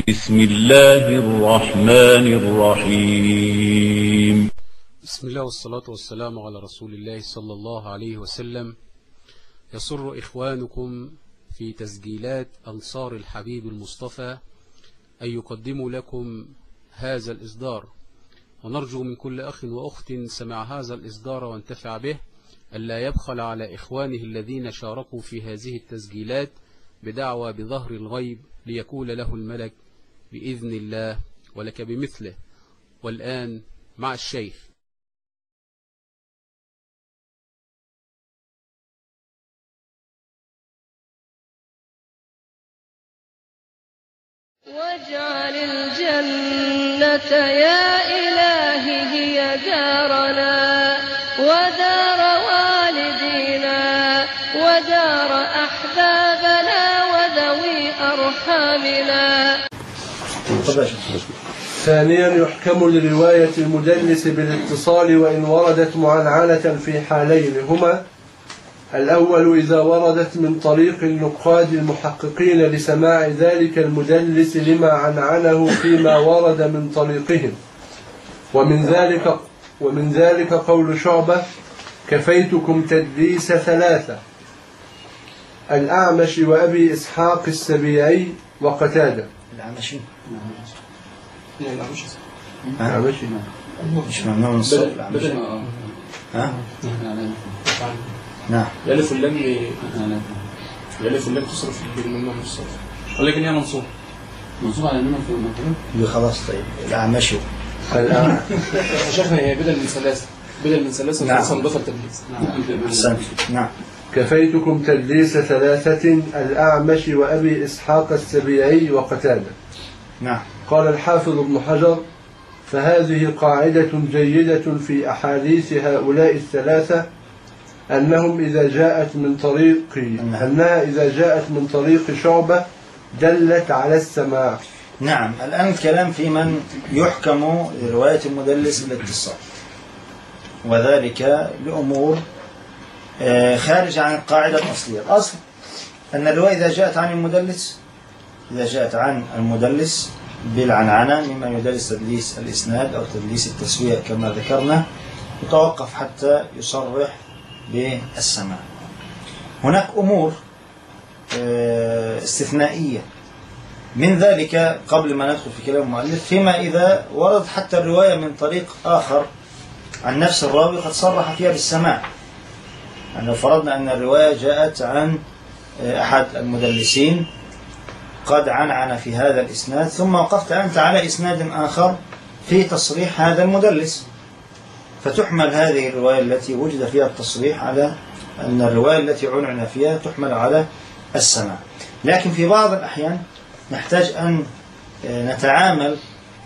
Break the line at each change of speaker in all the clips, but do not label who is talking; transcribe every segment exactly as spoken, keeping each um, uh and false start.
بسم الله الرحمن الرحيم.
بسم الله والصلاة والسلام على رسول الله صلى الله عليه وسلم. يسر إخوانكم في تسجيلات أنصار الحبيب المصطفى أن يقدموا لكم هذا الإصدار، ونرجو من كل أخ وأخت سمع هذا الإصدار وانتفع به ألا يبخل على إخوانه الذين شاركوا في هذه التسجيلات بدعوى بظهر الغيب ليكون له الملك بإذن الله ولك بمثله. والآن مع الشيخ.
واجعل الجنة يا إلهي هي دارنا ودار والدينا ودار أحبابنا وذوي أرحامنا.
ثانيا، يحكم لرواية المدلس بالاتصال وإن وردت معنعنة في حالين هما: الأول إذا وردت من طريق النقاد المحققين لسماع ذلك المدلس لما عنعنه فيما ورد من طريقهم، ومن ذلك ومن ذلك قول شعبة: كفيتكم تدليس ثلاثة، الأعمش وأبي إسحاق السبيعي وقتادة.
الأعمشي
الأعمشي
مش ممنوع من الصوت الأعمشي. ها؟ نعم.
الألف واللام الألف واللام تصرف بالممنوع من الصرف، ولكن هي منصوب منصوب على النون في المفعول.
خلاص. طيب الأعمشي
شيخنا هي بدل من ثلاثة بدل من ثلاثة
نعم.
فصل تدليس.
أحسنت. نعم.
كفيتكم تدليس ثلاثة، الأعمش وأبي إسحاق السبيعي وقتادة.
نعم.
قال الحافظ ابن حجر: فهذه قاعدة جيدة في أحاديث هؤلاء الثلاثة، أنهم إذا جاءت من طريق أنها إذا جاءت من طريق شعبة دلت على السماع.
نعم. الآن الكلام في من يحكم لرواية المدلس بالاتصال، وذلك لأمور خارج عن القاعدة الأصلية. الأصل أن الرواية إذا جاءت عن المدلس إذا جاءت عن المدلس بالعنعنة مما يدلس تدليس الإسناد أو تدليس التسوية كما ذكرنا، يتوقف حتى يصرح بالسماع. هناك أمور استثنائية من ذلك قبل ما ندخل في كلام المؤلف، فيما إذا ورد حتى الرواية من طريق آخر عن نفس الراوي قد صرح فيها بالسماع. يعني لو فرضنا أن الرواية جاءت عن أحد المدلسين قد عنعن في هذا الإسناد، ثم وقفت أنت على إسناد آخر في تصريح هذا المدلس، فتحمل هذه الرواية التي وجد فيها التصريح على أن الرواية التي عنعن فيها تحمل على السماع. لكن في بعض الأحيان نحتاج أن نتعامل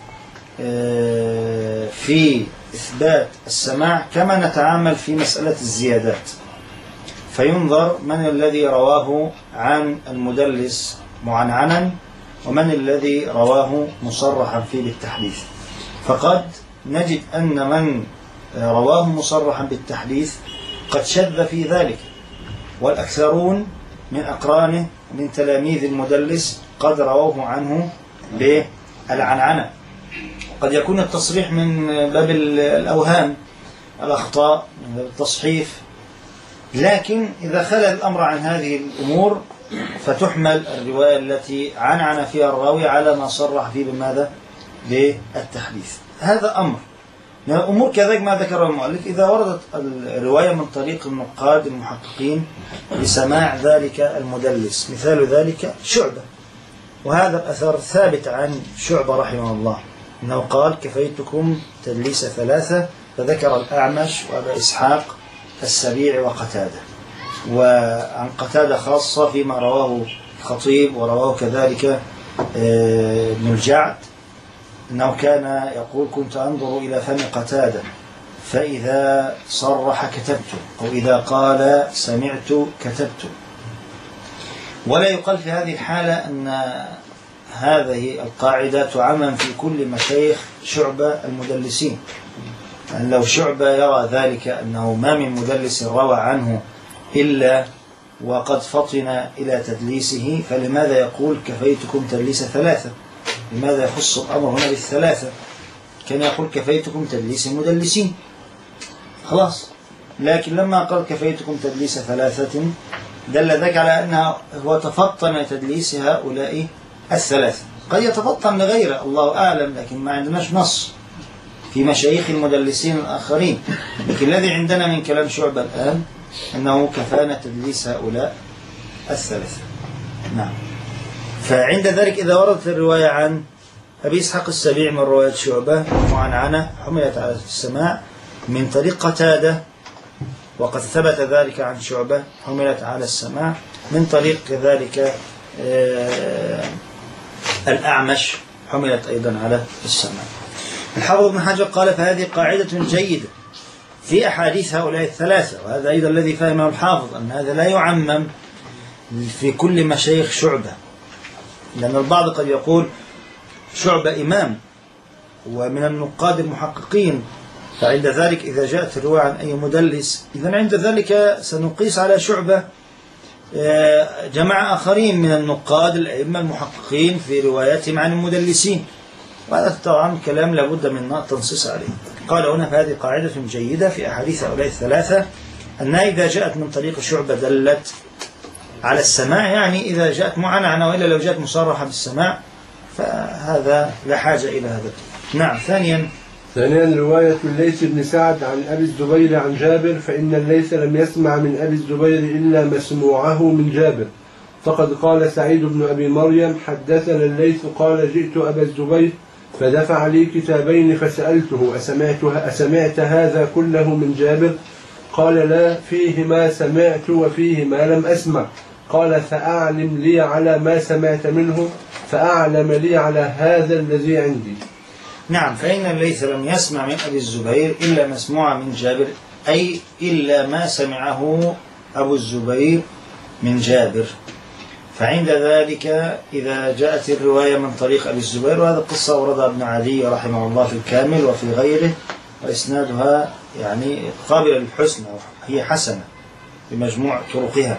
في إثبات السماع كما نتعامل في مسألة الزيادات، فينظر من الذي رواه عن المدلس معنعنا ومن الذي رواه مصرحا فيه بالتحديث. فقد نجد أن من رواه مصرحا بالتحديث قد شذ في ذلك، والأكثرون من أقرانه من تلاميذ المدلس قد رواه عنه بالعنعنة. قد يكون التصريح من باب الأوهام الأخطاء من باب التصحيف، لكن إذا خلى الأمر عن هذه الأمور فتحمل الرواية التي عنعن فيها الراوي على ما صرح فيه بماذا؟ بالتحديث. هذا أمر من الأمور. كذلك ما ذكر المؤلف، إذا وردت الرواية من طريق النقاد المحققين لسماع ذلك المدلس، مثال ذلك شعبة، وهذا الأثر ثابت عن شعبة رحمه الله أنه قال: كفيتكم تدليس ثلاثة، فذكر الأعمش وأبا إسحاق السبيعي وقتادة. وعن قتادة خاصة فيما رواه الخطيب ورواه كذلك ابن الجعد أنه كان يقول: كنت أنظر إلى فم قتادة فإذا صرح كتبت، أو إذا قال سمعت كتبت. ولا يقال في هذه الحالة أن هذه القاعدة تعمم في كل مشايخ شعبة المدلسين. يعني لو شعبة يرى ذلك أنه ما من مدلس روى عنه إلا وقد فطن إلى تدليسه، فلماذا يقول كفيتكم تدليس ثلاثة؟ لماذا يخص الأمر هنا بالثلاثة؟ كان يقول كفيتكم تدليس المدلسين خلاص، لكن لما قال كفيتكم تدليس ثلاثة دل ذلك على أنه هو تفطن تدليس هؤلاء الثلاثة. قد يتفطن لغيره الله أعلم، لكن ما عندناش نص في مشايخ المدلسين الآخرين، لكن الذي عندنا من كلام شعبة الآن أنه كفانا تدليس هؤلاء الثلاثة. نعم. فعند ذلك إذا وردت الرواية عن أبي إسحاق السبيع من رواية شعبة معنعنة حملت على السماع من طريق قتادة، وقد ثبت ذلك عن شعبة حملت على السماع من طريق كذلك آه الأعمش حملت أيضا على السماع. الحافظ ابن حجر قال فهذه قاعدة جيدة في أحاديث هؤلاء الثلاثة، وهذا أيضا الذي فهمه الحافظ أن هذا لا يعمم في كل مشايخ شعبة، لأن البعض قد يقول شعبة إمام ومن النقاد المحققين، فعند ذلك إذا جاءت الرواية عن أي مدلس إذن عند ذلك سنقيس على شعبة جماعة آخرين من النقاد الأئمة المحققين في رواياتهم عن المدلسين، وهذا طبعا كلام لابد من تنصيص عليه. قال هنا فهذه قاعدة جيدة في أحاديث هؤلاء الثلاثة أنها إذا جاءت من طريق شعبة دلت على السماع، يعني إذا جاءت معنعنة، وإلا لو جاءت مصرحة بالسماع فهذا لا حاجة إلى هذا. نعم. ثانيا
ثانيا رواية الليث بن سعد عن أبي الزبير عن جابر، فإن الليث لم يسمع من أبي الزبير إلا مسموعه من جابر، فقد قال سعيد بن أبي مريم حدثنا الليث قال جئت أبا الزبير فدفع لي كتابين فسألته أسمعت, أسمعت هذا كله من جابر؟ قال لا، فيه ما سمعت وفيه ما لم أسمع. قال فأعلم لي على ما سمعت منه، فأعلم لي على هذا الذي عندي.
نعم. فإن الليث لم يسمع من أبي الزبير إلا مسموع من جابر، أي إلا ما سمعه أبو الزبير من جابر. فعند ذلك إذا جاءت الرواية من طريق أبي الزبير، وهذا القصة وردها ابن عدي رحمه الله في الكامل وفي غيره، وإسنادها يعني قابلة للحسن، هي حسنة بمجموع طرقها.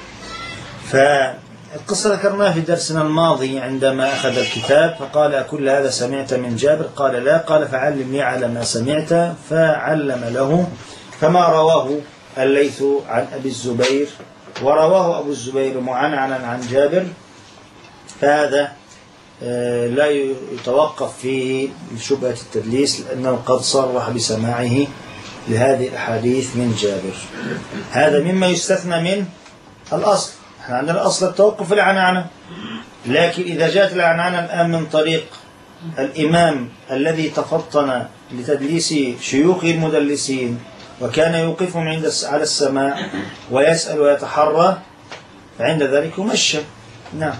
فالقصة ذكرناها في درسنا الماضي عندما أخذ الكتاب فقال أكل هذا سمعت من جابر؟ قال لا. قال فعلم لي على ما سمعت، فعلم له. فما رواه الليث عن أبي الزبير ورواه أبو الزبير معنعنا عن جابر فهذا لا يتوقف فيه شبهة التدليس، لأنه قد صرح بسماعه لهذه الأحاديث من جابر. هذا مما يستثنى من الأصل. احنا عندنا الأصل التوقف في العنعنة، لكن إذا جاءت العنعنة الآن من طريق الإمام الذي تفطن لتدليس شيوخ المدلسين وكان يوقفهم عند على السماع ويسأل ويتحرى، فعند ذلك يمشى. نعم.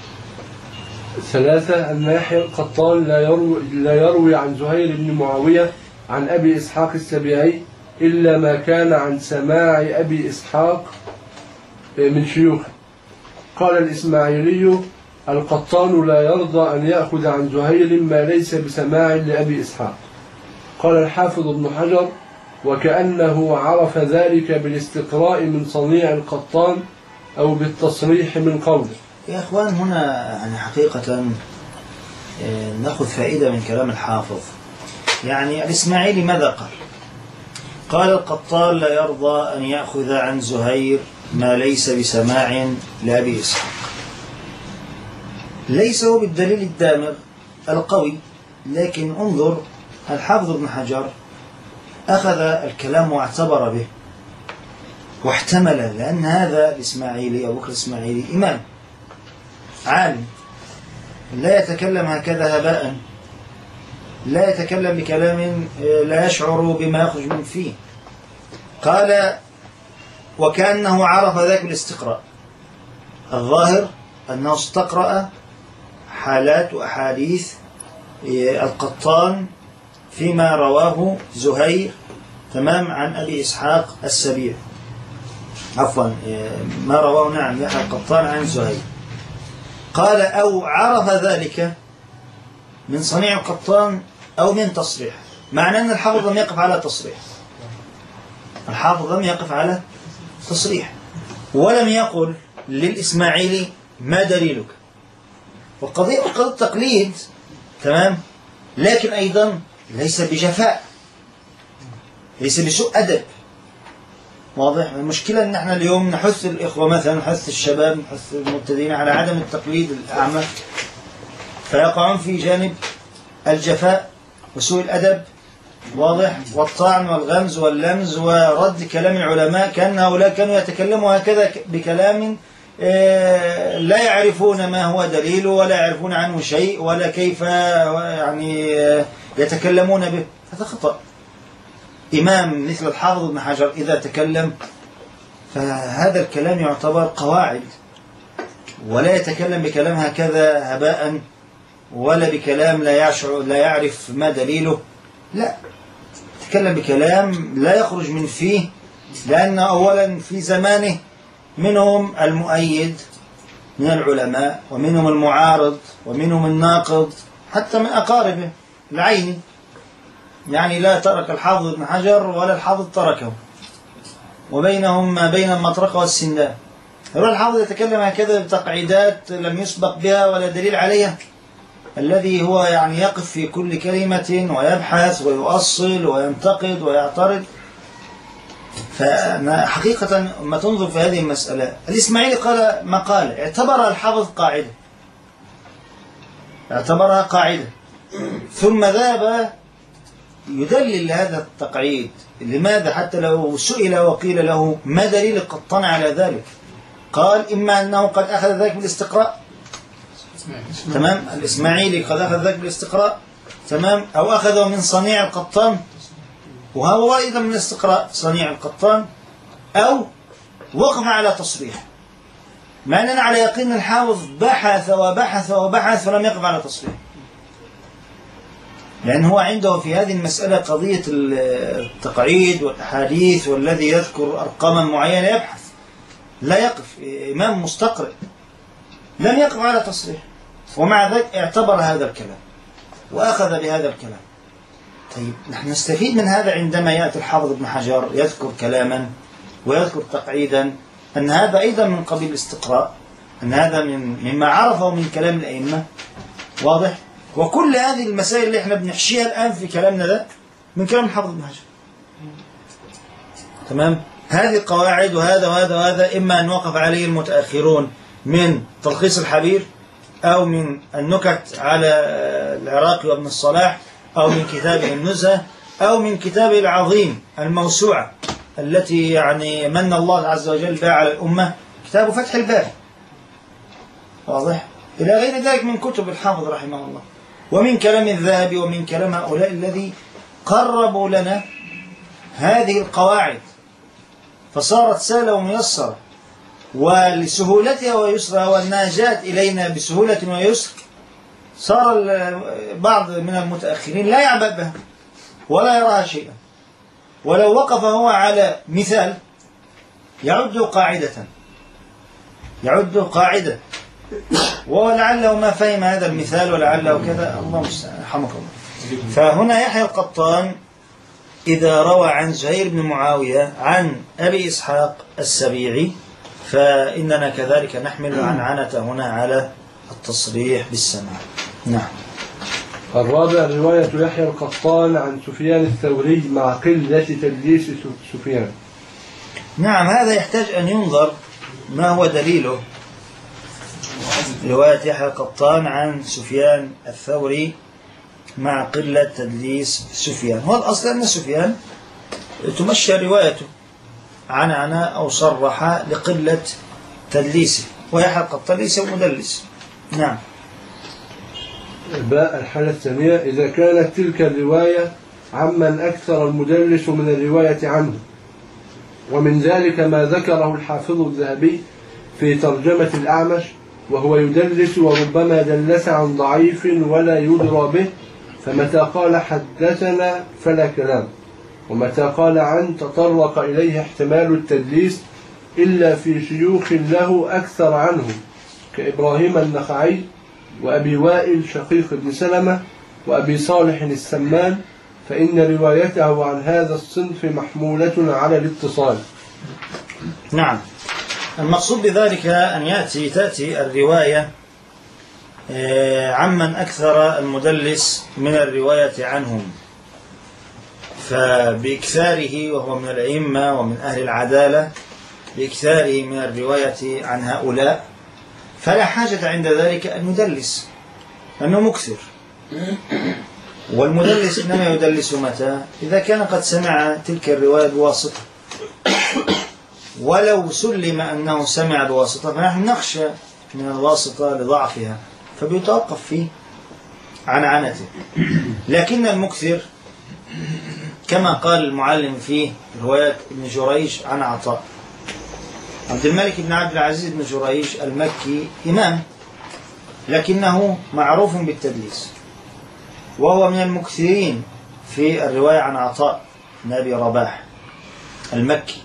ثلاثة أن يحيى القطان لا يروي, لا يروي عن زهير بن معاوية عن أبي إسحاق السبيعي إلا ما كان عن سماع أبي إسحاق من شيوخه. قال الإسماعيلي القطان لا يرضى أن يأخذ عن زهير ما ليس بسماع لأبي إسحاق. قال الحافظ ابن حجر وكأنه عرف ذلك بالاستقراء من صنيع القطان أو بالتصريح من قوله.
يا أخوان هنا يعني حقيقة نأخذ فائدة من كلام الحافظ. يعني الإسماعيلي ماذا قال؟ قال القطان لا يرضى أن يأخذ عن زهير ما ليس بسماع لأبي إسحاق. ليس هو بالدليل الدامغ القوي، لكن انظر الحافظ ابن حجر أخذ الكلام واعتبر به واحتمل، لأن هذا الإسماعيلي أبو بكر الإسماعيلي إمام عالم لا يتكلم هكذا هباء، لا يتكلم بكلام لا يشعر بما يخرج من فيه. قال وكأنه عرف ذلك بالاستقراء. الظاهر أنه استقرأ حالات وأحاديث القطان فيما رواه زهير تمام عن أبي إسحاق السبيع، عفوا ما رواه نعم يحيى القطان عن زهير. قال أو عرف ذلك من صنيع القطان أو من تصريح، معنى أن الحافظ لم يقف على تصريح، الحافظ لم يقف على تصريح ولم يقل للإسماعيلي ما دليلك. والقضية قضية التقليد تمام. لكن أيضا ليس بجفاء، ليس بسوء أدب. واضح. المشكلة أن احنا اليوم نحث الإخوة مثلا، نحث الشباب، نحث المبتدئين على عدم التقليد الأعمى، فيقعون في جانب الجفاء وسوء الأدب. واضح. والطعن والغمز واللمز ورد كلام العلماء، كأن هؤلاء كانوا يتكلموا هكذا بكلام لا يعرفون ما هو دليله ولا يعرفون عنه شيء ولا كيف يعني يتكلمون به. هذا خطأ. إمام مثل الحافظ ابن حجر إذا تكلم فهذا الكلام يعتبر قواعد، ولا يتكلم بكلام هكذا هباء ولا بكلام لا يشعر لا يعرف ما دليله. لا، يتكلم بكلام لا يخرج من فيه، لأن أولا في زمانه منهم المؤيد من العلماء، ومنهم المعارض، ومنهم الناقض، حتى من أقاربه العيني. يعني لا ترك الحافظ ابن حجر ولا الحافظ تركه، وبينهم ما بين المطرقة والسندان. يقول الحافظ يتكلم هكذا بتقعيدات لم يسبق بها ولا دليل عليها، الذي هو يعني يقف في كل كلمة ويبحث ويؤصل وينتقد ويعترض. فحقيقة ما تنظر في هذه المسألة، الإسماعيلي قال مقال اعتبرها الحافظ قاعدة، اعتبرها قاعدة، ثم ذهب يدلل هذا التقعيد. لماذا؟ حتى لو سئل وقيل له ما دليل القطان على ذلك، قال إما أنه قد أخذ ذلك بالاستقراء، تمام، الإسماعيلي قد أخذ ذلك بالاستقراء، تمام، أو أخذه من صنيع القطان، وهو أيضا من الاستقراء صنيع القطان، أو وقف على تصريح، مع أننا على يقين الحافظ بحث وبحث وبحث فلم يقف على تصريح، لأن هو عنده في هذه المسألة قضية التقعيد والأحاديث، والذي يذكر أرقاما معينة يبحث، لا يقف. إمام مستقرئ لم يقف على تصريح، ومع ذلك اعتبر هذا الكلام وأخذ بهذا الكلام. طيب نحن نستفيد من هذا عندما يأتي الحافظ ابن حجر يذكر كلاما ويذكر تقعيدا، أن هذا أيضا من قبيل الاستقراء، أن هذا من مما عرفه من كلام الأئمة. واضح. وكل هذه المسائل اللي احنا بنحشيها الآن في كلامنا ده من كلام الحافظ ابن حجر، تمام. هذه قواعد وهذا وهذا وهذا إما أن وقف عليه المتأخرون من تلخيص الحبير، أو من النكت على العراقي وابن الصلاح، أو من كتابه النزهة، أو من كتابه العظيم الموسوعة التي يعني من الله عز وجل بها على الأمة، كتاب فتح الباري. واضح. إلى غير ذلك من كتب الحافظ رحمه الله، ومن كلام الذهبي، ومن كلام هؤلاء الذي قربوا لنا هذه القواعد، فصارت سهلة وميسرة، ولسهولتها ويسرها، وأنها جاءت إلينا بسهولة ويسر، صار بعض من المتأخرين لا يعبأ بها ولا يراها شيئا، ولو وقف هو على مثال يعد قاعدة، يعد قاعدة، ولعله ما فهم هذا المثال ولعله كذا، الله مستعان، رحمك الله. فهنا يحيى القطان إذا روى عن زهير بن معاوية عن أبي إسحاق السبيعي، فإننا كذلك نحمل عنعنة هنا على التصريح بالسماع. نعم.
الرابع رواية يحيى القطان عن سفيان الثوري مع قلة تدليس سفيان.
نعم، هذا يحتاج أن ينظر ما هو دليله. رواية يحيى القطان عن سفيان الثوري مع قلة تدليس سفيان. هو الأصل أن سفيان تمشى روايته عن عنا أو صرح لقلة تدليسه، ويحيى القطان ليس مدلس. نعم.
باء الحالة الثانية إذا كانت تلك الرواية عمن أكثر المدلس من الرواية عنه، ومن ذلك ما ذكره الحافظ الذهبي في ترجمة الأعمش، وهو يدلس وربما دلس عن ضعيف ولا يدرى به، فمتى قال حدثنا فلا كلام، ومتى قال عن تطرق إليه احتمال التدليس إلا في شيوخ له أكثر عنه كإبراهيم النخعي وأبي وائل شقيق بن سلمة وأبي صالح السمان، فإن روايته عن هذا الصنف محمولة على الاتصال.
نعم. المقصود بذلك أن يأتي تأتي الرواية عمن أكثر المدلس من الرواية عنهم، فبإكثاره وهو من الأئمة ومن أهل العدالة بإكثاره من الرواية عن هؤلاء فلا حاجة عند ذلك أن يدلس أنه مكثر. والمدلس إنما يدلس متى؟ إذا كان قد سمع تلك الرواية بواسطة، ولو سلم أنه سمع بواسطة فنحن نخشى من الواسطة لضعفها فبيتوقف فيه عن عنته. لكن المكثر كما قال المعلم في رواية ابن جريج عن عطاء، عبد الملك بن عبد العزيز بن جريج المكي إمام لكنه معروف بالتدليس، وهو من المكثرين في الرواية عن عطاء بن أبي رباح المكي.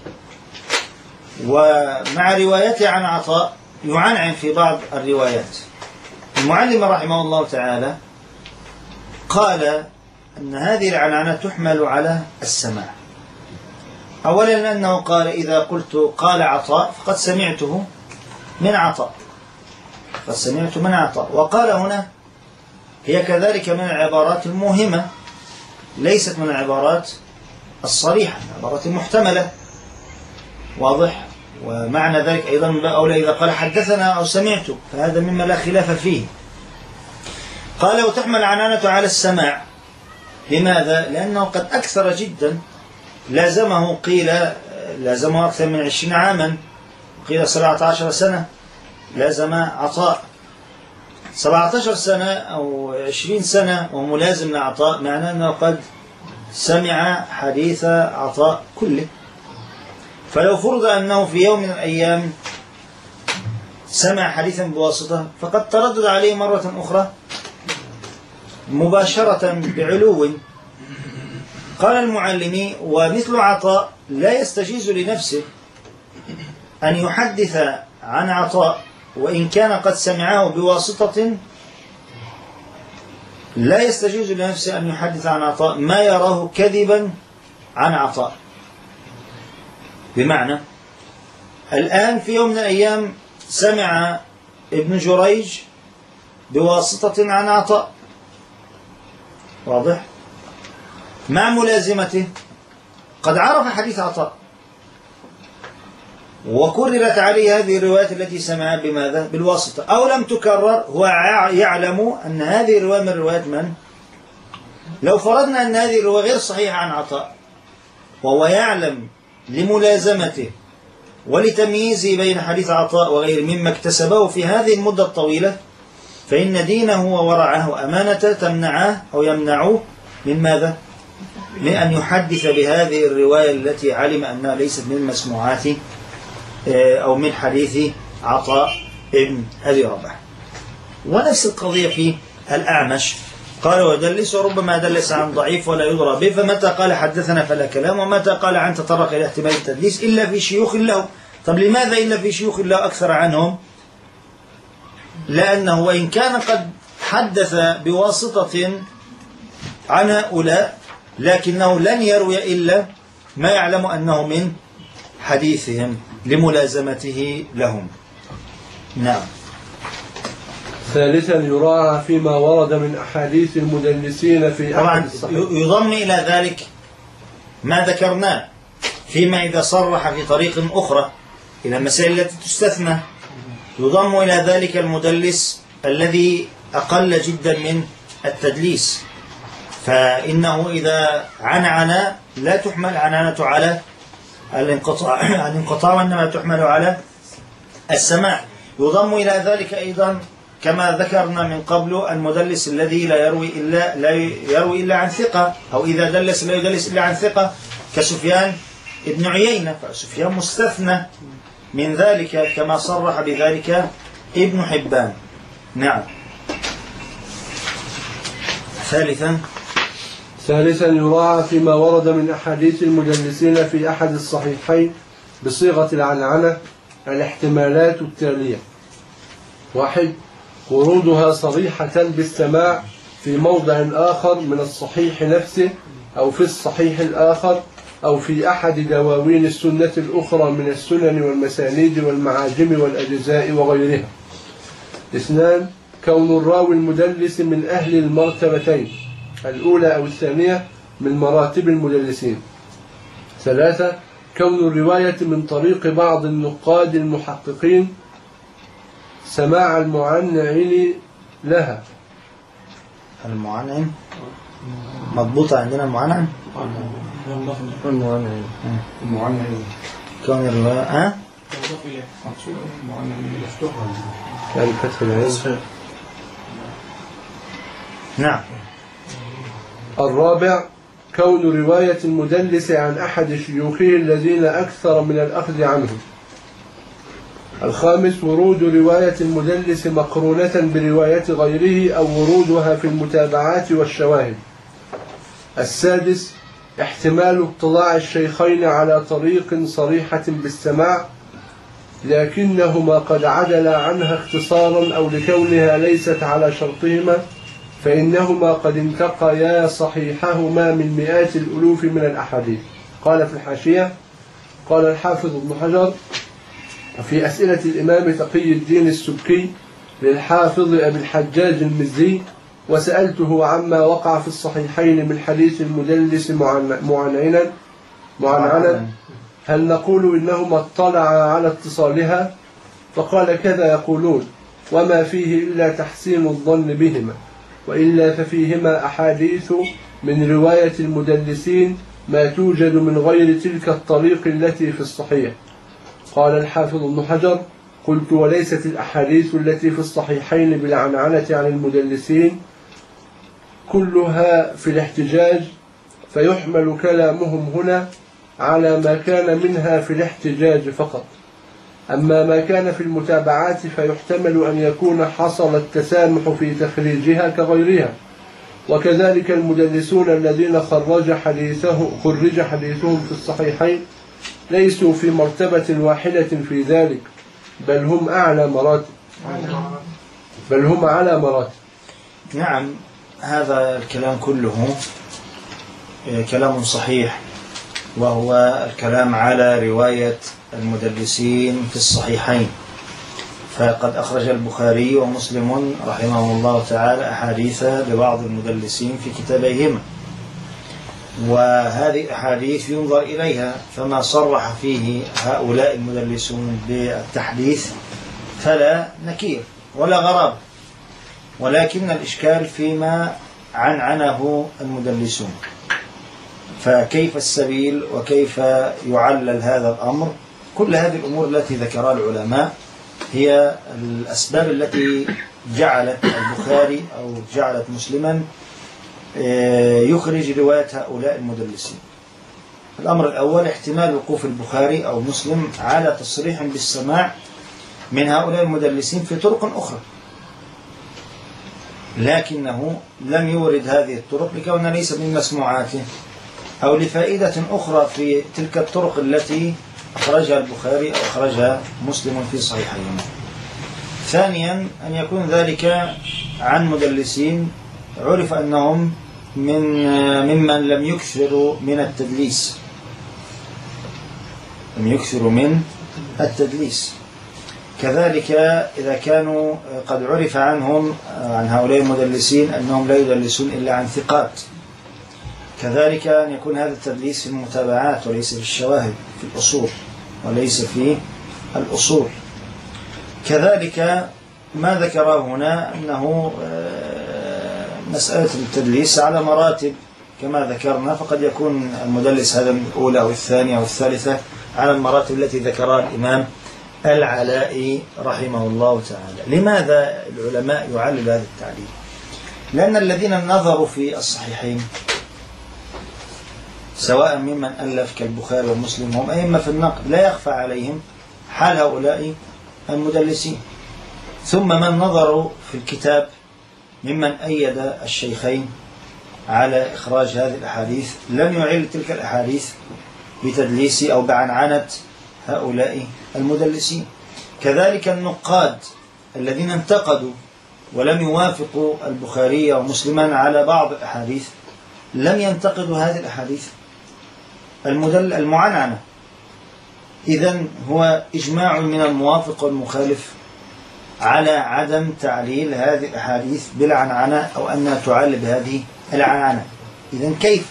ومع روايته عن عطاء يعنعن في بعض الروايات. المعلم رحمه الله تعالى قال أن هذه العنعنة تحمل على السماع. أولا لأنه قال إذا قلت قال عطاء فقد سمعته من عطاء، قد سمعت من عطاء. وقال هنا هي كذلك من العبارات الموهمة، ليست من العبارات الصريحة، العبارات المحتملة، واضح. ومعنى ذلك أيضا أولى إذا قال حدثنا أو سمعت فهذا مما لا خلاف فيه. قال وتحمل عنانة على السماع. لماذا؟ لأنه قد أكثر جدا، لازمه قيل لازمه أكثر من عشرين عاما، قيل سبعة عشر سنة لازم عطاء، سبعة عشر سنة أو عشرين سنة وملازم لعطاء، معناه أنه قد سمع حديث عطاء كله. فلو فرض أنه في يوم من الأيام سمع حديثا بواسطة فقد تردد عليه مرة أخرى مباشرة بعلو. قال المعلمي ومثل عطاء لا يستجيز لنفسه أن يحدث عن عطاء وإن كان قد سمعه بواسطة، لا يستجيز لنفسه أن يحدث عن عطاء ما يراه كذبا عن عطاء. بمعنى الآن في يوم من الأيام سمع ابن جريج بواسطة عن عطاء، واضح، مع ملازمته قد عرف حديث عطاء وكررت عليه هذه الروايات التي سمعها بماذا؟ بالواسطة، أو لم تكرر، هو يعلم أن هذه الرواية من روايات من؟ لو فرضنا أن هذه الرواية غير صحيحة عن عطاء وهو يعلم لملازمته ولتمييزه بين حديث عطاء وغير مما اكتسبه في هذه المدة الطويلة، فإن دينه وورعه وأمانته تمنعه أو يمنعوه من ماذا؟ من أن يحدث بهذه الرواية التي علم أنها ليست من مسموعات أو من حديث عطاء ابن أبي رباح. ونفس القضية في الأعمش، قال ودلس وربما دلس عن ضعيف ولا يدرى به، فمتى قال حدثنا فلا كلام، ومتى قال عن تطرق إلى احتمال التدليس إلا في شيوخ له. طب لماذا إلا في شيوخ له أكثر عنهم؟ لأنه وإن كان قد حدث بواسطة عن هؤلاء لكنه لن يروي إلا ما يعلم أنه من حديثهم لملازمته لهم. نعم.
ثالثا يراعى فيما ورد من أحاديث المدلسين في أحد الصحيح.
يضم إلى ذلك ما ذكرناه فيما إذا صرح في طريق أخرى إلى المسائل التي تستثنى، يضم إلى ذلك المدلس الذي أقل جدا من التدليس، فإنه إذا عنعن لا تحمل عنانة على الانقطاع الانقطاع وإنما تحمل على السماع. يضم إلى ذلك أيضا كما ذكرنا من قبل المدلس الذي لا يروي إلا لا يروي إلا عن ثقة، أو إذا دلس لا يدلس إلا عن ثقة كسفيان ابن عيينة، فسفيان مستثنى من ذلك كما صرح بذلك ابن حبان. نعم. ثالثا
ثالثا يراعى فيما ورد من أحاديث المدلسين في أحد الصحيحين بصيغة العنعنة الاحتمالات التالية: واحد، ورودها صريحة بالسماع في موضع آخر من الصحيح نفسه أو في الصحيح الآخر أو في أحد دواوين السنة الأخرى من السنن والمسانيد والمعاجم والأجزاء وغيرها. اثنان، كون الراوي المدلس من أهل المرتبتين الأولى أو الثانية من مراتب المدلسين. ثلاثة كون الرواية من طريق بعض النقاد المحققين سماع المعنعن لها.
المعنعن مضبوطة عندنا المعنعن
المعنعن المعنعن
كون الرواية ها
يعني فتح العين.
نعم.
الرابع كون رواية المدلس عن أحد شيوخه الذين أكثر من الأخذ عنهم. الخامس ورود رواية المدلس مقرونة برواية غيره أو ورودها في المتابعات والشواهد. السادس احتمال اطلاع الشيخين على طريق صريحة بالسماع لكنهما قد عدلا عنها اختصارا أو لكونها ليست على شرطهما، فإنهما قد انتقيا صحيحهما من مئات الألوف من الأحاديث. قال في الحاشية: قال الحافظ ابن حجر في أسئلة الإمام تقي الدين السبكي للحافظ أبي الحجاج المزي: وسألته عما وقع في الصحيحين من حديث المدلس معنعنا معنعنا هل نقول إنهما اطلعا على اتصالها؟ فقال: كذا يقولون، وما فيه إلا تحسين الظن بهما، وإلا ففيهما أحاديث من رواية المدلسين ما توجد من غير تلك الطريق التي في الصحيح. قال الحافظ ابن حجر: قلت: وليست الأحاديث التي في الصحيحين بالعنعنة عن المدلسين كلها في الاحتجاج، فيحمل كلامهم هنا على ما كان منها في الاحتجاج فقط، أما ما كان في المتابعات فيحتمل أن يكون حصل التسامح في تخريجها كغيرها. وكذلك المدلسون الذين خرج حديثه خرج حديثهم في الصحيحين ليسوا في مرتبة واحدة في ذلك، بل هم أعلى مراتب بل هم على مراتب.
نعم، هذا الكلام كله كلام صحيح، وهو الكلام على رواية المدلسين في الصحيحين. فقد أخرج البخاري ومسلم رحمه الله تعالى أحاديث لبعض المدلسين في كتابيهما، وهذه الأحاديث ينظر إليها، فما صرح فيه هؤلاء المدلسون بالتحديث فلا نكير ولا غرابة، ولكن الإشكال فيما عنعنه المدلسون. فكيف السبيل وكيف يعلل هذا الأمر؟ كل هذه الأمور التي ذكرها العلماء هي الأسباب التي جعلت البخاري أو جعلت مسلما يخرج رواية هؤلاء المدلسين. الأمر الأول احتمال وقوف البخاري أو مسلم على تصريح بالسماع من هؤلاء المدلسين في طرق أخرى، لكنه لم يورد هذه الطرق لكونها ليس من مسموعاته أو لفائدة أخرى في تلك الطرق التي أخرجها البخاري أو أخرجها مسلم في صحيحين. ثانيا أن يكون ذلك عن مدلسين عرف أنهم من ممن لم يكثروا من التدليس لم يكثروا من التدليس كذلك إذا كانوا قد عرف عنهم عن هؤلاء المدلسين أنهم لا يدلسون إلا عن ثقات، كذلك أن يكون هذا التدليس في المتابعات وليس في الشواهد، في الأصول وليس في الأصول. كذلك ما ذكره هنا أنه مسألة التدليس على مراتب كما ذكرنا، فقد يكون المدلس هذا من الأولى أو الثانية أو الثالثة على المراتب التي ذكرها الإمام العلائي رحمه الله تعالى. لماذا العلماء يعلل هذا التعليل؟ لأن الذين نظروا في الصحيحين سواء ممن ألف كالبخاري ومسلم هم أئمة في النقد، لا يخفى عليهم حال هؤلاء المدلسين. ثم من نظروا في الكتاب ممن أيد الشيخين على إخراج هذه الأحاديث لم يعل تلك الأحاديث بتدليس أو بعنعنة هؤلاء المدلسين. كذلك النقاد الذين انتقدوا ولم يوافقوا البخاري ومسلما على بعض الأحاديث لم ينتقدوا هذه الأحاديث المدل المعنعنة. إذن هو إجماع من الموافق والمخالف على عدم تعليل هذه الأحاديث بالعنعنة أو أنها تعلل بهذه العنعنة. إذن كيف؟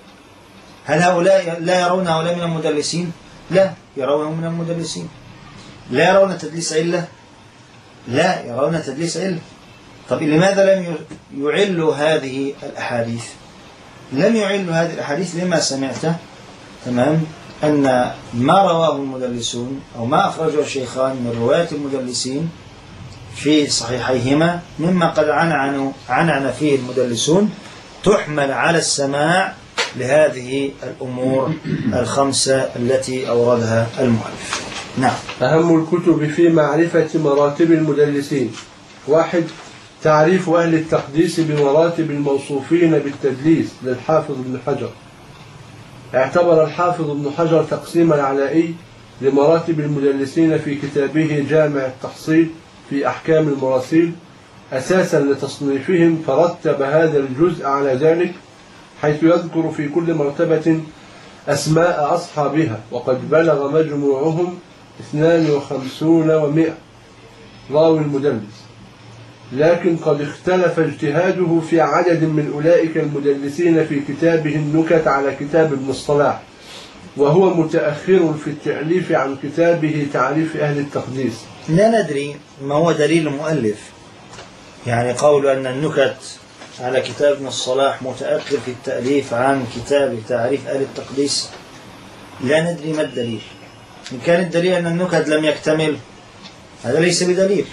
هل هؤلاء لا يرون هؤلاء من المدلسين؟ لا، يرونهم من المدلسين. لا يرون تدليس علة؟ لا، يرون تدليس علة. طب لماذا لم يعلوا هذه الأحاديث؟ لم يعلوا هذه الأحاديث لما سمعته تمام أن ما رواه المدلسون أو ما أخرجه الشيخان من رواية المدلسين في صحيحيهما مما قد عنعنوا عنعن فيه المدلسون تحمل على السماع لهذه الأمور الخمسة التي أوردها المؤلف. نعم.
أهم الكتب في معرفة مراتب المدلسين: واحد، تعريف أهل التقديس بمراتب الموصوفين بالتدليس للحافظ ابن حجر. اعتبر الحافظ ابن حجر تقسيم العلائي لمراتب المدلسين في كتابه جامع التحصيل في أحكام المراسيل أساسا لتصنيفهم، فرتب هذا الجزء على ذلك، حيث يذكر في كل مرتبة أسماء أصحابها، وقد بلغ مجموعهم اثنان وخمسون ومئة راوي المدلس، لكن قد اختلف اجتهاده في عدد من أولئك المدلسين في كتابه النكت على كتاب ابن الصلاح، وهو متأخر في التأليف عن كتابه تعريف أهل التقديس.
لا ندري ما هو دليل المؤلف، يعني قول أن النكت على كتاب ابن الصلاح متأخر في التأليف عن كتاب تعريف أهل التقديس، لا ندري ما الدليل. إن كان الدليل أن النكت لم يكتمل هذا ليس بدليل،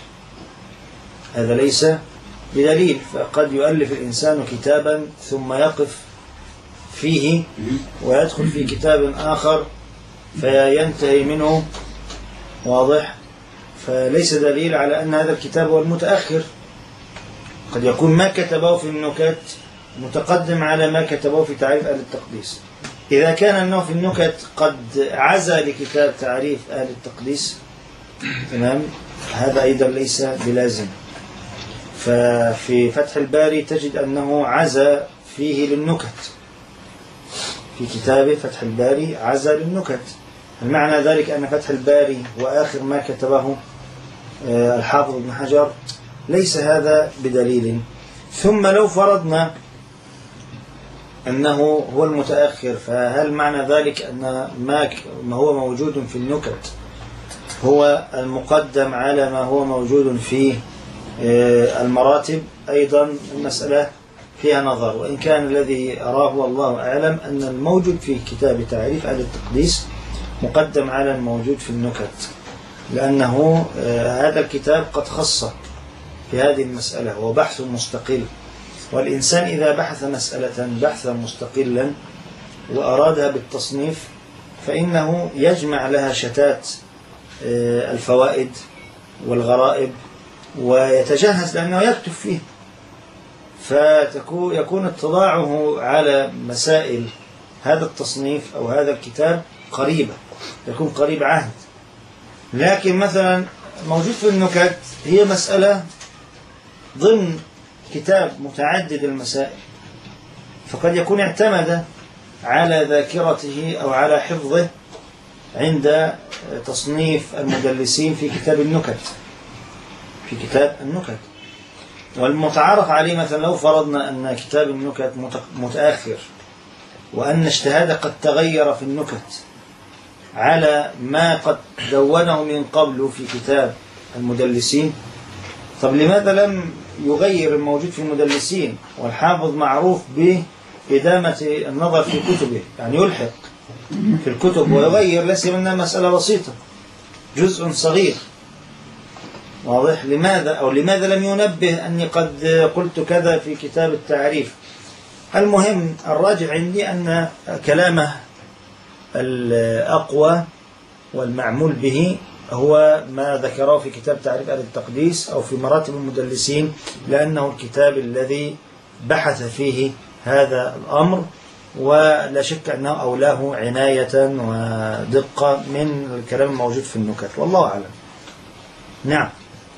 هذا ليس بدليل. فقد يؤلف الإنسان كتابا ثم يقف فيه ويدخل في كتاب آخر فينتهي منه، واضح؟ فليس دليل على أن هذا الكتاب هو المتأخر. قد يكون ما كتبه في النكت متقدم على ما كتبه في تعريف أهل التقديس. إذا كان أنه في النكت قد عزى لكتاب تعريف أهل التقديس تمام، هذا أيضا ليس بلازم. ففي فتح الباري تجد أنه عزى فيه للنكت، في كتابه فتح الباري عزى للنكت. المعنى ذلك أن فتح الباري هو آخر ما كتبه الحافظ ابن حجر، ليس هذا بدليل. ثم لو فرضنا أنه هو المتأخر، فهل معنى ذلك أن ما هو موجود في النكت هو المقدم على ما هو موجود في المراتب؟ أيضا المسألة فيها نظر، وإن كان الذي أراه والله أعلم أن الموجود في كتاب تعريف أهل التقديس مقدم على الموجود في النكت، لأنه هذا الكتاب قد خص في هذه المسألة، هو بحث مستقل. والإنسان إذا بحث مسألة بحثا مستقلا وأرادها بالتصنيف فإنه يجمع لها شتات الفوائد والغرائب ويتجهز لأنه يكتب فيه، فيكون اطلاعه على مسائل هذا التصنيف أو هذا الكتاب قريبة، يكون قريب عهد. لكن مثلا موجود في النكت هي مسألة ضمن كتاب متعدد المسائل، فقد يكون اعتمد على ذاكرته أو على حفظه عند تصنيف المدلسين في كتاب النكت، في كتاب النكت. والمتعارف عليه مثلا لو فرضنا أن كتاب النكت متأخر وأن اجتهاد قد تغير في النكت على ما قد دونه من قبل في كتاب المدلسين، طب لماذا لم يغير الموجود في المدلسين؟ والحافظ معروف بإدامة النظر في كتبه، يعني يلحق في الكتب ويغير، ليس منها مسألة بسيطة، جزء صغير، واضح؟ لماذا أو لماذا لم ينبه أني قد قلت كذا في كتاب التعريف؟ المهم الراجع عندي أن كلامه الأقوى والمعمول به هو ما ذكره في كتاب تعريف أهل التقديس أو في مراتب المدلسين، لأنه الكتاب الذي بحث فيه هذا الأمر، ولا شك أنه أولاه عناية ودقة من الكلام الموجود في النكت، والله أعلم. نعم.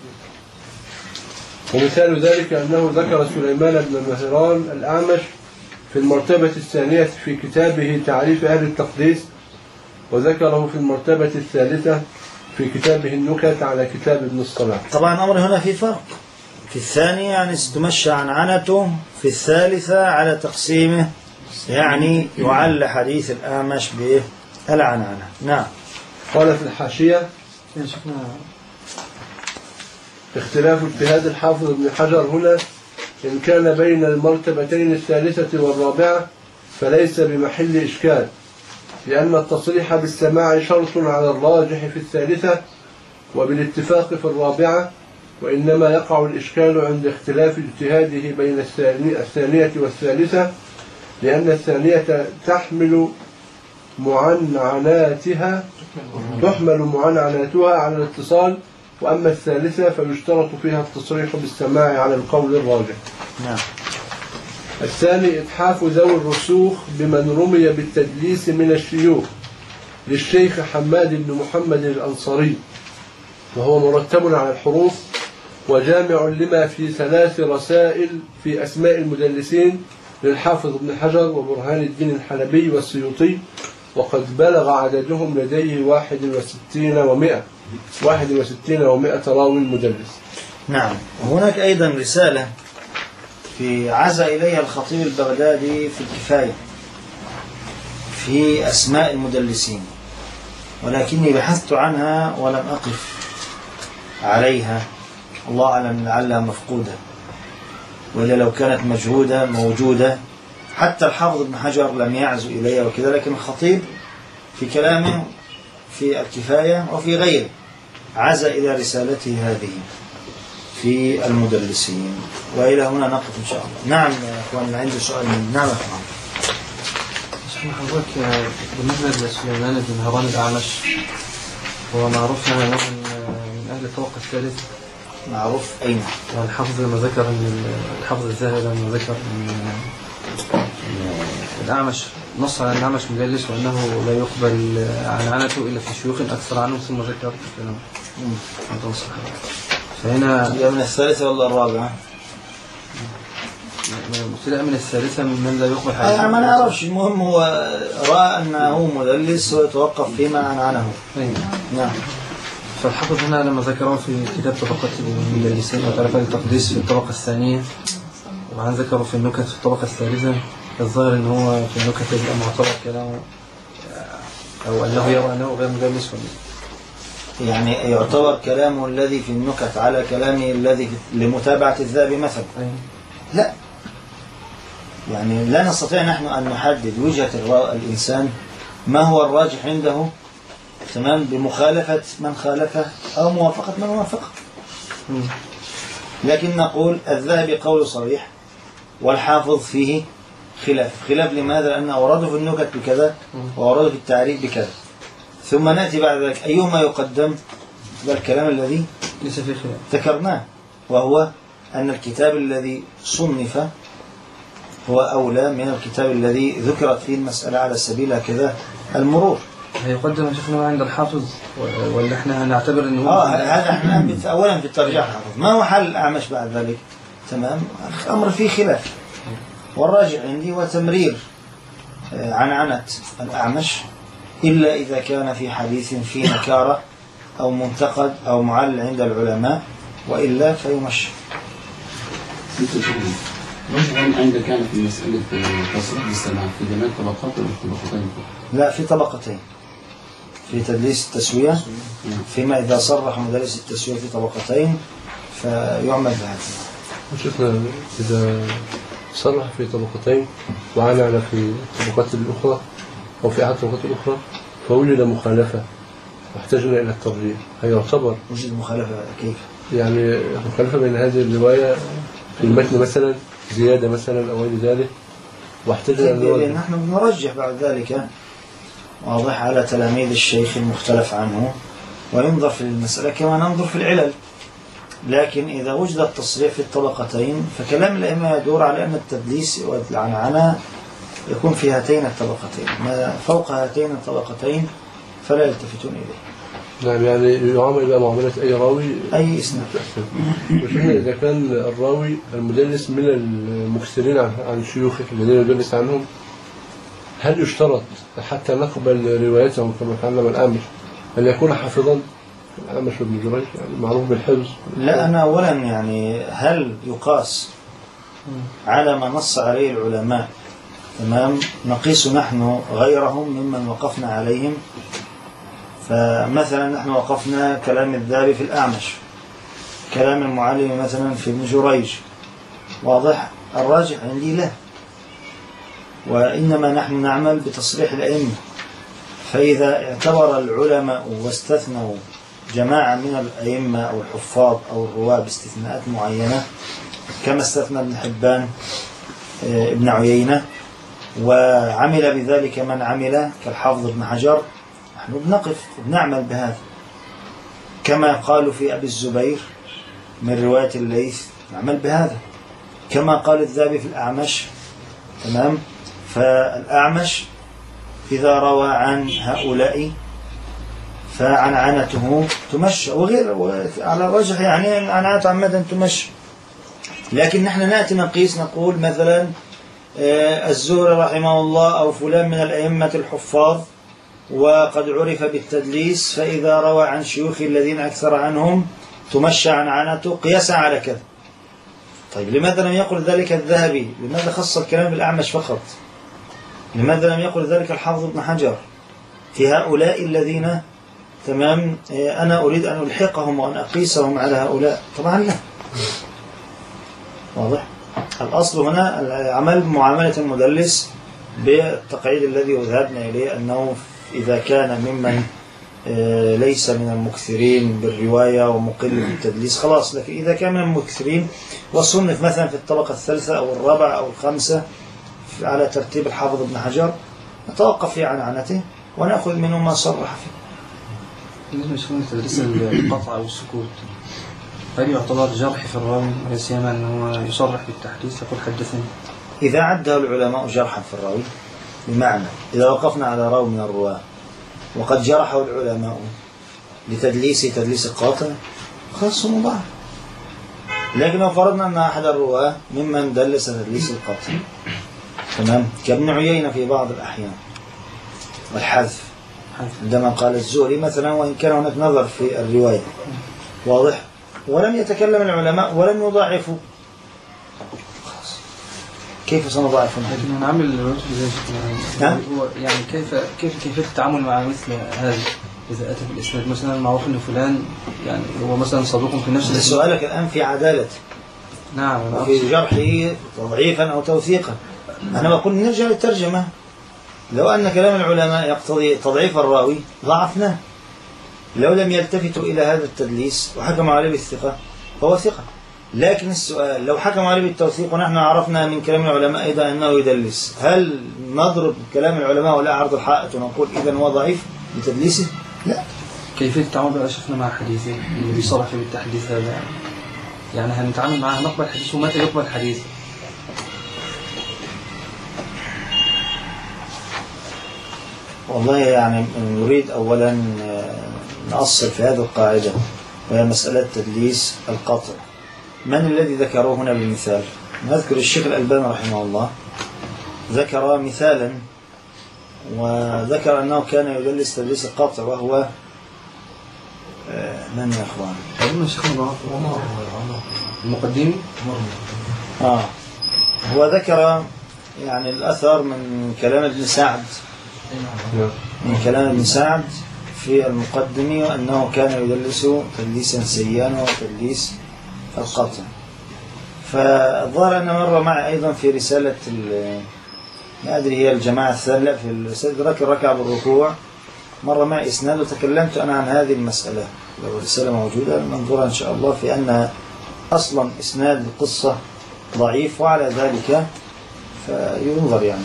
ومثال ذلك أنه ذكر سليمان بن مهران الأعمش في المرتبة الثانية في كتابه تعريف أهل التقديس، وذكره في المرتبة الثالثة في في كتابه النكت على كتاب ابن الصلاح.
طبعا الأمر هنا في فرق. في الثانية يعني ستمشى عنعنته، في الثالثة على تقسيمه يعني يعل حديث الأعمش بالعنعنة. نعم.
قال في الحاشية اختلاف اجتهاد الحافظ ابن حجر هنا إن كان بين المرتبتين الثالثة والرابعة فليس بمحل إشكال، لأن التصريح بالسماع شرط على الراجح في الثالثة وبالاتفاق في الرابعة، وإنما يقع الإشكال عند اختلاف اجتهاده بين الثانية والثالثة، لأن الثانية تحمل معنعناتها تحمل معنعناتها على الاتصال، وأما الثالثة فيشترط فيها التصريح بالسماع على القول الراجح.
نعم.
الثاني إتحاف ذوي الرسوخ بمن رمي بالتدليس من الشيوخ للشيخ حماد بن محمد الأنصاري، وهو مرتب على الحروف وجامع لما في ثلاث رسائل في أسماء المدلسين للحافظ ابن حجر وبرهان الدين الحلبي والسيوطي، وقد بلغ عددهم لديه واحد وستين ومائة واحد وستين ومائة راوي مدلس.
نعم. هناك أيضا رسالة في عزا إليها الخطيب البغدادي في الكفاية في أسماء المدلسين، ولكني بحثت عنها ولم أقف عليها، الله أعلم لعلها مفقودة، وإلا لو كانت مجهودة موجودة حتى الحافظ ابن حجر لم يعزو إليها وكذا، لكن الخطيب في كلامه في الكفاية وفي غيره عزا إلى رسالته هذه في المدلسين. وإلى هنا نقف إن شاء الله. نعم يا أخوان، عندي سؤال. نعم يا أخوان.
حضرتك بالنسبة لسليمان بن هران الأعمش، هو معروف أنه من أهل الطبقة الثالثة.
معروف أين؟
والحافظ لما ذكر أن الحافظ الذهبي لما ذكر أن الأعمش نص على الأعمش مجلس، وأنه لا يقبل عنعنته إلا في شيوخ أكثر عنه، ثم ذكر كلام. فهنا
من الثالثة ولا الرابعة؟
ابتداء من الثالثة من لا يقبل حاجة.
أنا ما نعرفش، المهم هو رأى أنه مدلس ويتوقف فيما عنعنه. نعم.
فالحافظ هنا لما ذكروا في كتاب طبقة المدلسين وتعرف التقديس في الطبقة الثانية، وبعدين ذكروا في النكت في الطبقة الثالثة، الظاهر أنه هو في النكت يبقى معتبر كلامه أو أنه يرى أنه غير مدلس.
يعني يعتبر كلامه الذي في النكت على كلامه الذي لمتابعة الذهبي مثلا؟ لا، يعني لا نستطيع نحن أن نحدد وجهة الإنسان ما هو الراجح عنده تمام بمخالفة من خالفه أو موافقة من وافقه، لكن نقول الذهبي قول صريح والحافظ فيه خلاف. خلاف لماذا؟ لأن أورده في النكت بكذا وأورده في التعريف بكذا، ثم نأتي بعد ذلك أيهما يقدم؟ بالكلام الذي
ليس فيه خلاف
ذكرناه، وهو أن الكتاب الذي صنف هو أولى من الكتاب الذي ذكرت فيه المسألة على سبيل كذا المرور.
هيقدم شفنا عند الحافظ ولا احنا هنعتبر انه
اه هذا احنا اولا في الترجيح حافظ. ما هو حل الأعمش بعد ذلك؟ تمام، الأمر فيه خلاف، والراجع عندي هو تمرير عنعنة الأعمش إلا إذا كان في حديث فيه نكارة أو منتقد أو معلل عند العلماء، وإلا فيمشي.
عندك كان في مسألة تصريح بالسماع في جميع الطبقات ولا في طبقتين؟
لا، في طبقتين، في تدليس التسوية، فيما إذا صرح مدلس التسوية في طبقتين فيعمل بهذا.
شفنا إذا صرح في طبقتين وعنعن في الطبقات الأخرى أو في أحد الطبقات الأخرى فوجد مخالفة واحتاجنا إلى الترجيح، هيعتبر
وجد مخالفة كيف؟
يعني مخالفة بين هذه الرواية في المتن مثلا زيادة مثلا أو غير ذلك، واحتاجنا إلى
نحن بنرجح بعد ذلك واضح على تلاميذ الشيخ المختلف عنه، وينظر في المسألة كما ننظر في العلل. لكن إذا وجد التصريح في الطبقتين فكلام الأئمة يدور على أن التدليس والعنعنة يكون في هاتين الطبقتين، ما فوق هاتين الطبقتين فلا يلتفتون إليه.
نعم، يعني يعامل بقى معاملة أي راوي
أي إسناد.
وشفنا إذا كان الراوي المدلس من المكثرين عن شيوخه الذين يدلس عنهم، هل يشترط حتى نقبل روايتهم كما تعلم الأمر أن يكون حافظا الأعمش بن جريج يعني معروف بالحفظ.
لا، أنا أولا يعني هل يقاس على ما نص عليه العلماء تمام نقيس نحن غيرهم ممن وقفنا عليهم؟ فمثلا نحن وقفنا كلام الذهبي في الأعمش، كلام المعلم مثلا في ابن جريج، واضح؟ الراجح عندي لا، وإنما نحن نعمل بتصريح الأئمة. فإذا اعتبر العلماء واستثنوا جماعة من الأئمة أو الحفاظ أو الرواة باستثناءات معينة كما استثنى ابن حبان ابن عيينة وعمل بذلك من عمل كالحافظ ابن حجر، نحن بنقف وبنعمل بهذا. كما قالوا في أبي الزبير من رواية الليث نعمل بهذا، كما قال الذهبي في الأعمش تمام. فالأعمش إذا روى عن هؤلاء فعنعنته تمشى، وغير على وجه يعني عنعنته عمدا تمشى. لكن نحن نأتي نقيس نقول مثلا الزهري رحمه الله أو فلان من الأئمة الحفاظ وقد عرف بالتدليس، فإذا روى عن شيوخ الذين أكثر عنهم تمشى عنعنته قياسا على كذا. طيب لماذا لم يقل ذلك الذهبي؟ لماذا خص الكلام بالأعمش فقط؟ لماذا لم يقل ذلك الحافظ ابن حجر في هؤلاء الذين تمام أنا أريد أن ألحقهم وأن أقيسهم على هؤلاء؟ طبعا لا. واضح؟ الأصل هنا العمل بمعاملة المدلس بالتقعيد الذي ذهبنا إليه، أنه إذا كان ممن ليس من المكثرين بالرواية ومقل بالتدليس خلاص. لكن إذا كان من المكثرين وصنف مثلا في الطبقة الثالثة أو الرابعة أو الخامسة على ترتيب الحافظ ابن حجر نتوقف في عنعنته ونأخذ منه ما صرح فيه.
بالنسبة لشؤون تدريس القطع أو السكوت، هل يعتبر جرح في الراوي ولا سيما أنه يصرح بالتحديث يقول حدثني؟
إذا عده العلماء جرحا في الراوي، بمعنى إذا وقفنا على راوي من الرواة وقد جرحه العلماء لتدليس تدليس القاطع خاص مضاعف. لكن لو فرضنا أن أحد الرواة ممن دلس تدليس القاطع تمام كابن عيينة في بعض الأحيان والحذف عندما قال الزهري مثلا، وإن كان هناك نظر في الرواية واضح، ولم يتكلم العلماء ولم يضاعفوا، كيف سنضاعفهم؟
لكن نعمل الرجل زي
نعم
يعني كيف كيف كيف التعامل مع مثل هذا إذا أتى بالإسناد مثلا معروف إنه فلان يعني هو مثلا صدوق في نفس
الإسناد. سؤالك الآن في عدالة،
نعم،
وفي جرحه تضعيفا أو توثيقا. أنا بقول نرجع للترجمة، لو أن كلام العلماء يقتضي تضعيف الراوي ضعفناه، لو لم يلتفتوا إلى هذا التدليس وحكموا عليه بالثقة فهو ثقة. لكن السؤال لو حكموا عليه بالتوثيق ونحن عرفنا من كلام العلماء أيضا أنه يدلس، هل نضرب كلام العلماء ولا عرض الحائط ونقول إذن هو ضعيف بتدليسه؟ لا.
كيفية التعامل بقى شفنا مع حديثه اللي بيصرح فيه بالتحديث هذا، يعني هنتعامل معه نقبل حديثه ومتى يقبل حديثه؟
والله يعني نريد أولا نأصل في هذه القاعدة وهي مسألة تدليس القطع. من الذي ذكروه هنا بالمثال؟ نذكر الشيخ الألباني رحمه الله ذكر مثالا وذكر أنه كان يدلس تدليس القطع، وهو من يا أخوان؟
أظن الشيخ المقدمي
آه هو ذكر يعني الأثر من كلام ابن سعد من كلام ابن سعد في المقدمة أنه كان يدلس تدليسا سيئا وتدليس القطع. فالظاهر أن مر معي أيضا في رسالة ما أدري هي الجماعة الثانية في الرسالة الركعة بالركوع، مر معي إسناد وتكلمت أنا عن هذه المسألة، لو الرسالة موجودة ننظرها إن شاء الله، في أن أصلا إسناد القصة ضعيف، وعلى ذلك فينظر يعني.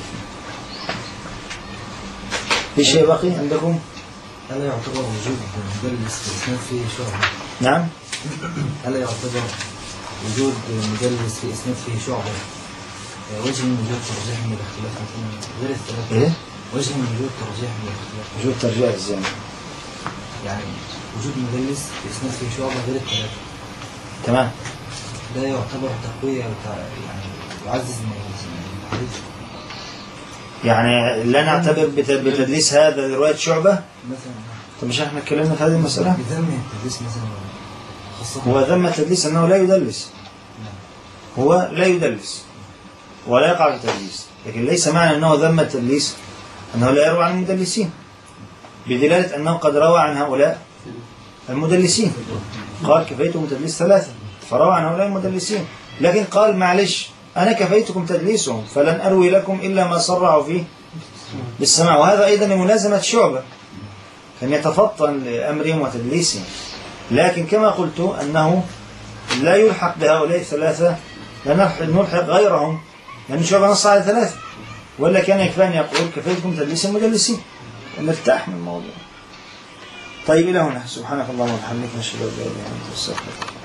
في شيء باقي عندكم؟
ألا يعتبر وجود مدلس في إسناد فيه شعبة؟
نعم.
ألا يعتبر وجود مدلس في إسناد فيه شعبة وجه من وجود ترجيح من الاختلاف غير الثلاثة؟
إيه؟
وجه من وجود ترجيح من الاختلاف.
وجود ترجيح إزاي؟
يعني وجود مدلس في إسناد فيه شعبة غير الثلاثة.
تمام.
ده يعتبر تقوية يعني يعزز من الحديث.
يعني لا نعتبر بتدليس هذا رواية شعبة؟
مثلا
طب مش احنا اتكلمنا في هذه المسألة؟
بذم التدليس مثلا خاصة
هو ذم التدليس أنه لا يدلس، هو لا يدلس ولا يقع في التدليس، لكن ليس معنى أنه ذم التدليس أنه لا يروى عن المدلسين، بدلالة أنه قد روى عن هؤلاء المدلسين. قال كفيتكم تدليس ثلاثة فروى عن هؤلاء المدلسين، لكن قال معلش أنا كفيتكم تدليسهم فلن أروي لكم إلا ما صرعوا فيه بالسماع. وهذا أيضا لملازمة شعبة، كان يتفطن لأمرهم وتدليسهم. لكن كما قلت أنه لا يلحق بهؤلاء الثلاثة، لا نلحق غيرهم، لأن شعبة نص على ثلاثة، ولا كان يكفي أن يقول كفيتكم تدليس المدلسين ونرتاح من الموضوع. طيب إلى هنا، سبحانك اللهم وبحمدك نشهد أن لا إله إلا أنت نستغفرك.